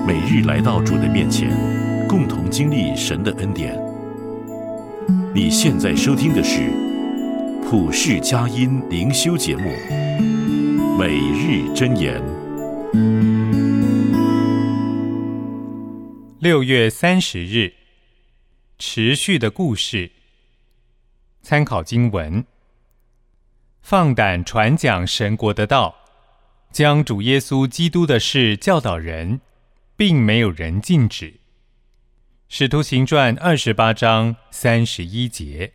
每日来到主的面前，共同经历神的恩典。你现在收听的是普世佳音灵修节目《每日箴言》。 6月30日，持续的故事。参考经文：放胆传讲神国的道，将主耶稣基督的事教导人，并没有人禁止。使徒行传28章31节。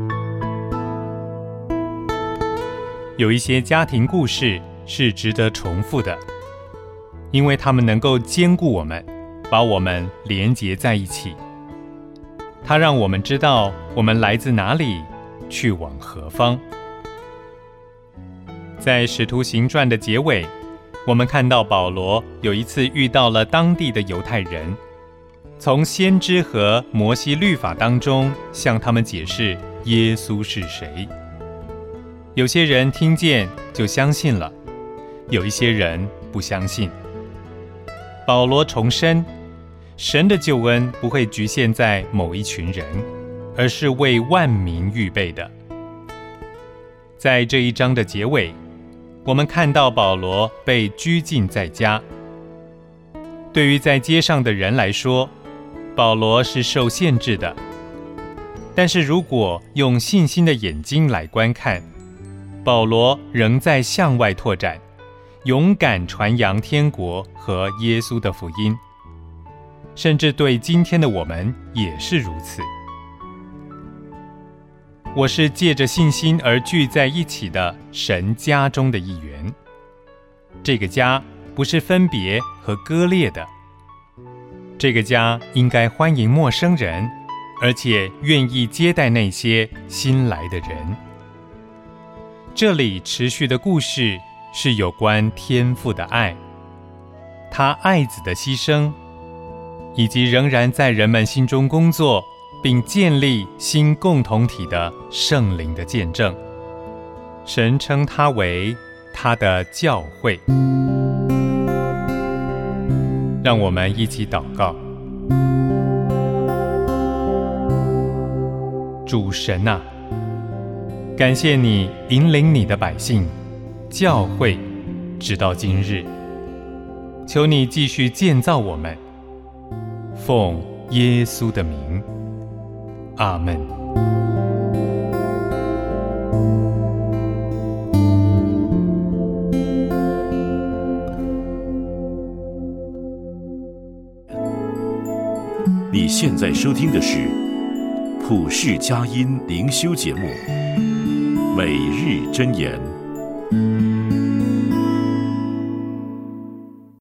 有一些家庭故事是值得重复的，因为它们能够坚固我们，把我们连结在一起。它让我们知道我们来自哪里，去往何方。在使徒行传的结尾，我们看到保罗有一次遇到了当地的犹太人，从先知和摩西律法当中向他们解释耶稣是谁。有些人听见就相信了，有一些人不相信。保罗重申，神的救恩不会局限在某一群人，而是为万民预备的。在这一章的结尾，我们看到保罗被拘禁在家。对于在街上的人来说，保罗是受限制的。但是如果用信心的眼睛来观看，保罗仍在向外拓展，勇敢传扬天国和耶稣的福音，甚至对今天的我们也是如此。我是借着信心而聚在一起的神家中的一员。这个家不是分别和割裂的，这个家应该欢迎陌生人，而且愿意接待那些新来的人。这里持续的故事是有关天父的爱，他爱子的牺牲，以及仍然在人们心中工作并建立新共同体的圣灵的见证。神称他为他的教会。让我们一起祷告。主神啊，感谢你引领你的百姓教会直到今日，求你继续建造我们，奉耶稣的名，阿们。 你现在收听的是普世佳音灵修节目《每日箴言》。